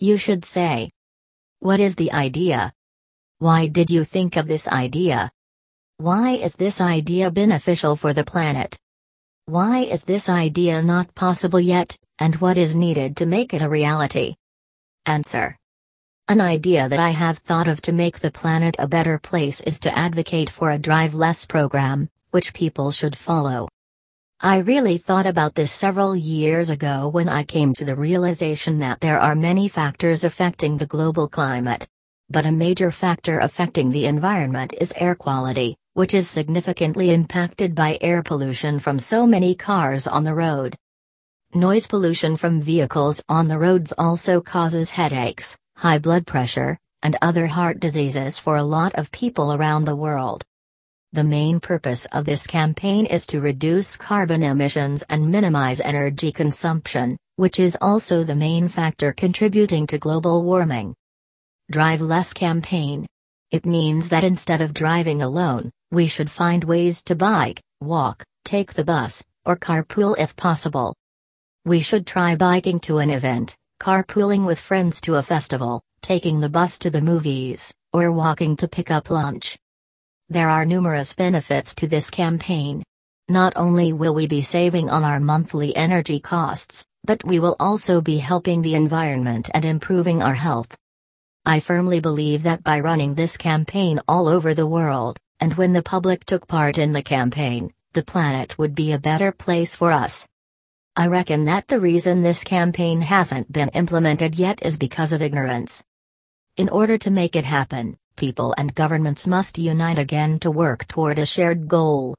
You should say. What is the idea? Why did you think of this idea? Why is this idea beneficial for the planet? Why is this idea not possible yet, and what is needed to make it a reality? Answer. An idea that I have thought of to make the planet a better place is to advocate for a drive less program, which people should follow. I really thought about this several years ago when I came to the realization that there are many factors affecting the global climate. But a major factor affecting the environment is air quality, which is significantly impacted by air pollution from so many cars on the road. Noise pollution from vehicles on the roads also causes headaches, high blood pressure, and other heart diseases for a lot of people around the world. The main purpose of this campaign is to reduce carbon emissions and minimize energy consumption, which is also the main factor contributing to global warming. Drive Less campaign. It means that instead of driving alone, we should find ways to bike, walk, take the bus, or carpool if possible. We should try biking to an event, carpooling with friends to a festival, taking the bus to the movies, or walking to pick up lunch. There are numerous benefits to this campaign. Not only will we be saving on our monthly energy costs, but we will also be helping the environment and improving our health. I firmly believe that by running this campaign all over the world, and when the public took part in the campaign, the planet would be a better place for us. I reckon that the reason this campaign hasn't been implemented yet is because of ignorance. In order to make it happen, people and governments must unite again to work toward a shared goal.